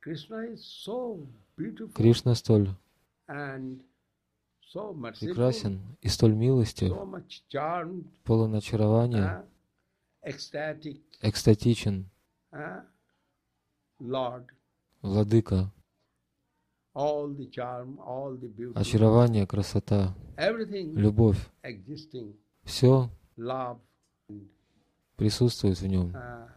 Кришна столь прекрасен и столь милостив, полон очарования, экстатичен, Владыка, очарование, красота, любовь, все присутствует в нем.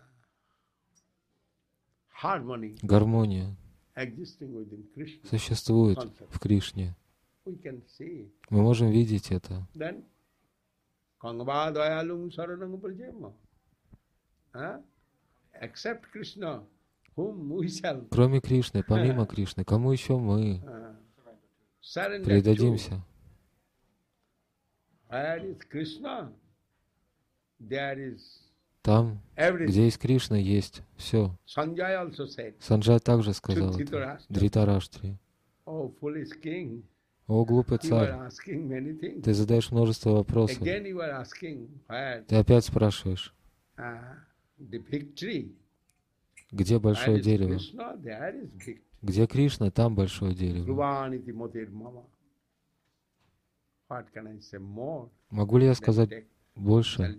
Гармония существует в Кришне. Мы можем видеть это. Кроме Кришны, помимо Кришны, кому еще мы предадимся? Там, где есть Кришна, есть все. Санджай также сказал это Дритараштре. О, глупый царь, ты задаешь множество вопросов. Ты опять спрашиваешь, где большое дерево? Где Кришна, там большое дерево. Могу ли я сказать больше?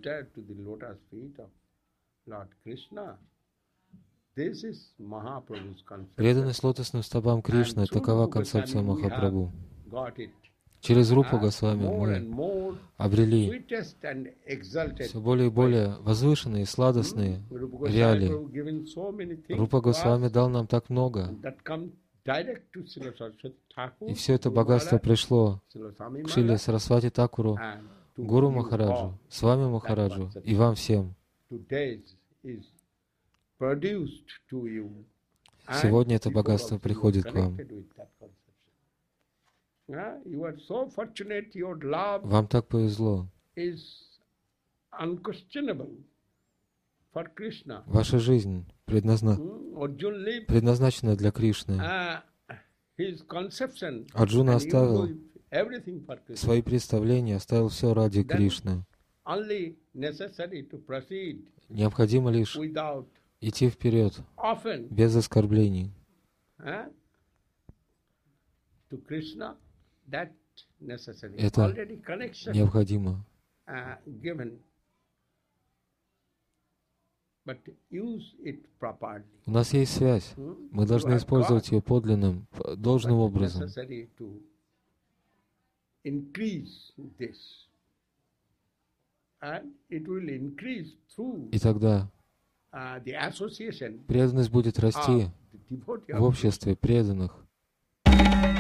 Преданность лотосным стопам Кришны — такова концепция Махапрабху. Через Рупу Госвами мы обрели все более и более возвышенные, сладостные реалии. Рупа Госвами дал нам так много. И все это богатство пришло к Шриле Сарасвати Такуру, Гуру Махараджу, Свами Махараджу и вам всем. Сегодня это богатство приходит к вам. Вам так повезло. Ваша жизнь предназначена для Кришны. Арджуна оставил свои представления, оставил все ради Кришны. Необходимо лишь идти вперед, без оскорблений. Это необходимо. У нас есть связь. Мы должны использовать ее подлинным, должным образом. И тогда преданность будет расти в обществе преданных.